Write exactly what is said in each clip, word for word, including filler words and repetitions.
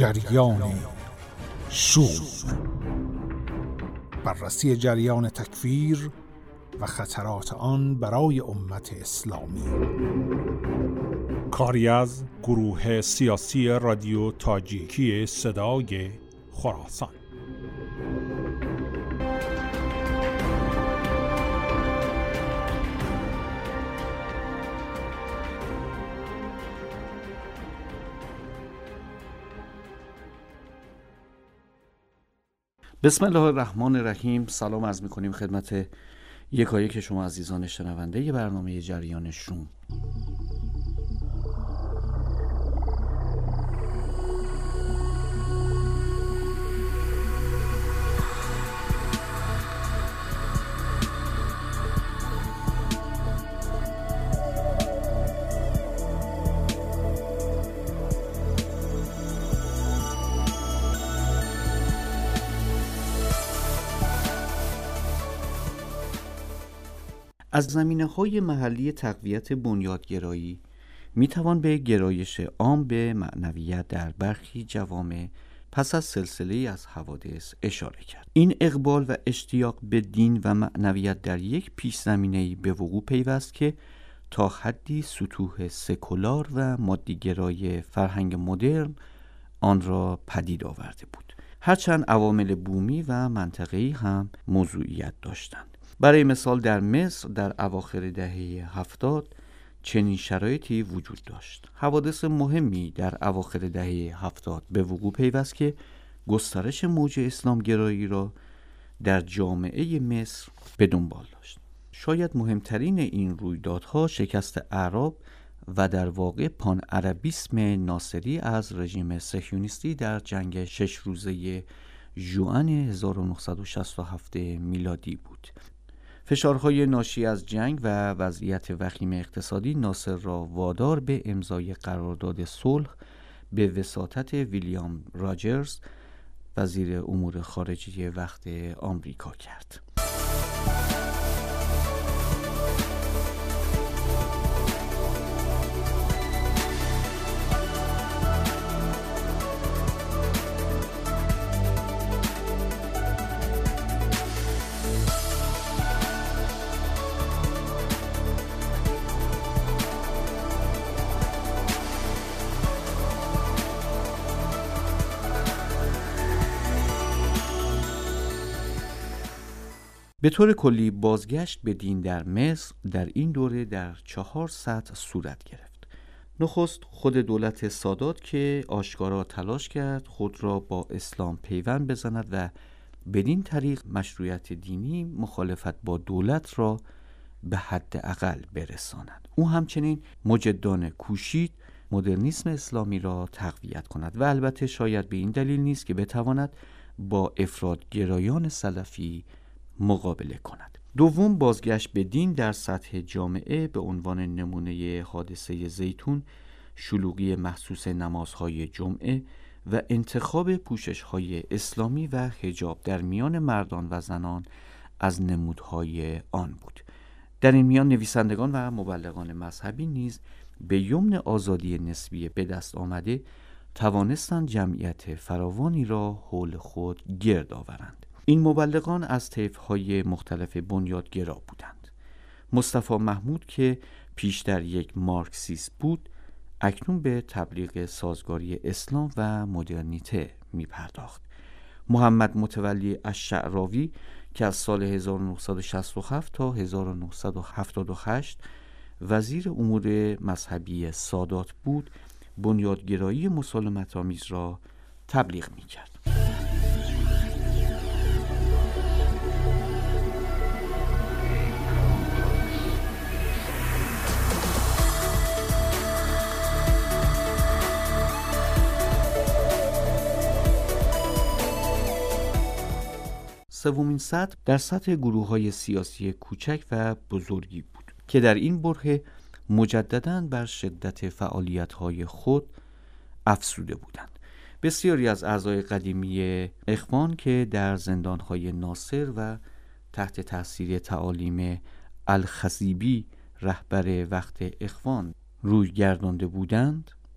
جریان شوم، بررسی جریان تکفیر و خطرات آن برای امت اسلامی. کاری از گروه سیاسی رادیو تاجیکی صدای خراسان. بسم الله الرحمن الرحیم. سلام عرض می‌کنیم خدمت یکایک شما عزیزان شنونده ی برنامه جریان شوم. از زمینه‌های محلی تقویت بنیادگرایی میتوان به گرایش عام به معنویت در برخی جوامع پس از سلسله‌ای از حوادث اشاره کرد. این اقبال و اشتیاق به دین و معنویت در یک پیش زمینه‌ای به وقوع پیوست که تا حدی سطوح سکولار و مادیگرای فرهنگ مدرن آن را پدید آورده بود، هرچند عوامل بومی و منطقه‌ای هم موضوعیت داشتند. برای مثال در مصر در اواخر دهه هفتاد چنین شرایطی وجود داشت. حوادث مهمی در اواخر دهه هفتاد به وقوع پیوست که گسترش موج اسلامگرایی را در جامعه مصر به دنبال داشت. شاید مهمترین این رویدادها شکست اعراب و در واقع پان عربیسم ناصری از رژیم صهیونیستی در جنگ شش روزه ژوئن هزار و نهصد و شصت و هفت میلادی بود. فشارهای ناشی از جنگ و وضعیت وخیم اقتصادی ناصر را وادار به امضای قرارداد صلح به وساطت ویلیام راجرز وزیر امور خارجه وقت آمریکا کرد. به طور کلی بازگشت به دین در مصر در این دوره در چهار سطح صورت گرفت. نخست خود دولت سادات که آشکارا تلاش کرد خود را با اسلام پیوند بزند و بدین طریق مشروعیت دینی مخالفت با دولت را به حد اقل برساند. او همچنین مجدانه کوشید مدرنیسم اسلامی را تقویت کند و البته شاید به این دلیل نیست که بتواند با افراطگرایان سلفی مقابله کند. دوم، بازگشت به دین در سطح جامعه به عنوان نمونه حادثه زیتون، شلوغی محسوس نمازهای جمعه و انتخاب پوشش‌های اسلامی و حجاب در میان مردان و زنان از نمودهای آن بود. در این میان نویسندگان و مبلغان مذهبی نیز به یمن آزادی نسبی به دست آمده توانستند جمعیت فراوانی را حول خود گرد آورند. این مبلغان از طیف‌های مختلف بنیادگرا بودند. مصطفی محمود که پیشتر یک مارکسیست بود، اکنون به تبلیغ سازگاری اسلام و مدرنیته می پرداخت. محمد متولی الشعراوی که از سال هزار و نهصد و شصت و هفت تا هزار و نهصد و هفتاد و هشت وزیر امور مذهبی سادات بود، بنیادگرایی مسالمت‌آمیز را تبلیغ می کرد. سومین سطح در سطح گروه‌های سیاسی کوچک و بزرگی بود که در این برهه مجدداً بر شدت فعالیت‌های خود افزوده بودند. بسیاری از اعضای قدیمی اخوان که در زندان‌های ناصر و تحت تأثیر تعالیم الخضیبی رهبر وقت اخوان روی گردانده بودند،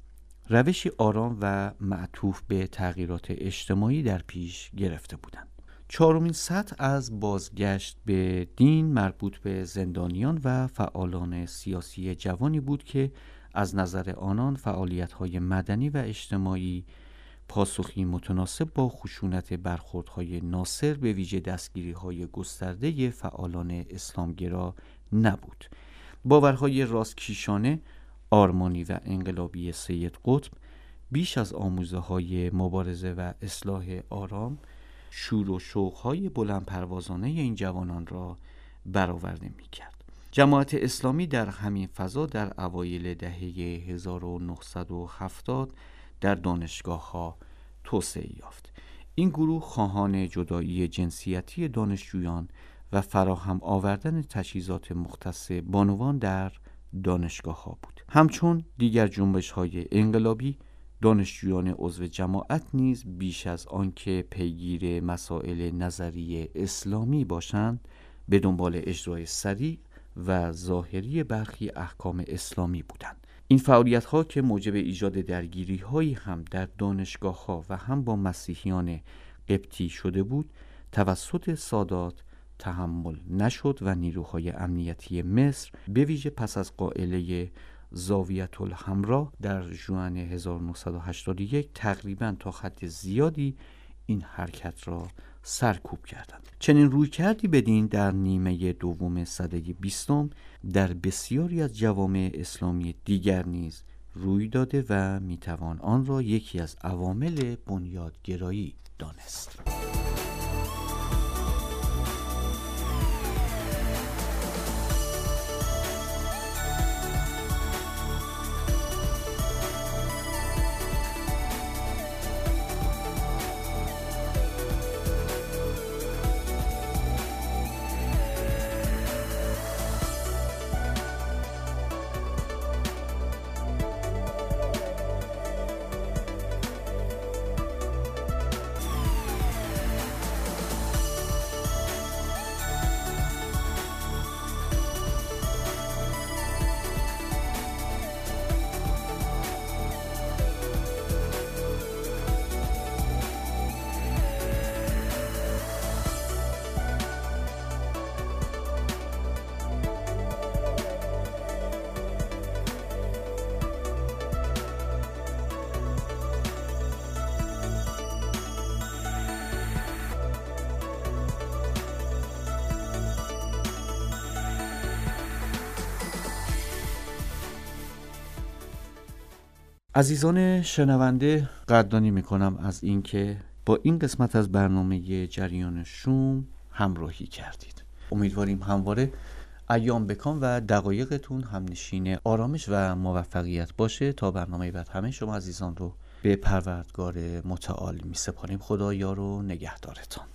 روشی آرام و معطوف به تغییرات اجتماعی در پیش گرفته بودند. چهارمین سطح از بازگشت به دین مربوط به زندانیان و فعالان سیاسی جوانی بود که از نظر آنان فعالیت‌های مدنی و اجتماعی پاسخی متناسب با خشونت برخوردهای ناصر به ویژه دستگیری‌های گسترده فعالان اسلامگرا نبود. باورهای راستکیشانه، آرمانی و انقلابی سید قطب بیش از آموزه‌های مبارزه و اصلاح آرام، شور و شوق‌های بلند پروازانه این جوانان را برآورده می‌کرد. جماعت اسلامی در همین فضا در اوایل دهه هزار و نهصد و هفتاد در دانشگاه‌ها توسعه یافت. این گروه خواهان جدایی جنسیتی دانشجویان و فراهم آوردن تجهیزات مختص بانوان در دانشگاه‌ها بود. همچون دیگر جنبش‌های انقلابی، دانشجویان عضو جماعت نیز بیش از آنکه پیگیر مسائل نظری اسلامی باشند، به دنبال اجرای سریع و ظاهری برخی احکام اسلامی بودند. این فعالیت‌ها که موجب ایجاد درگیری‌هایی هم در دانشگاه‌ها و هم با مسیحیان قبطی شده بود، توسط سادات تحمل نشد و نیروهای امنیتی مصر به ویژه پس از قائله زاویة الحمراء در ژوئن هزار و نهصد و هشتاد و یک تقریباً تا حد زیادی این حرکت را سرکوب کردند. چنین رویکردی بدین در نیمه دوم سده بیستم در بسیاری از جوامع اسلامی دیگر نیز روی داده و میتوان آن را یکی از عوامل بنیادگرایی دانست. عزیزان شنونده، قدردانی میکنم از اینکه با این قسمت از برنامه جریان شوم همراهی کردید. امیدواریم همواره ایام بکام و دقایقتون همنشین آرامش و موفقیت باشه. تا برنامه بعد همه شما عزیزان رو به پروردگار متعال میسپاریم. خدا یار و نگهدارتان.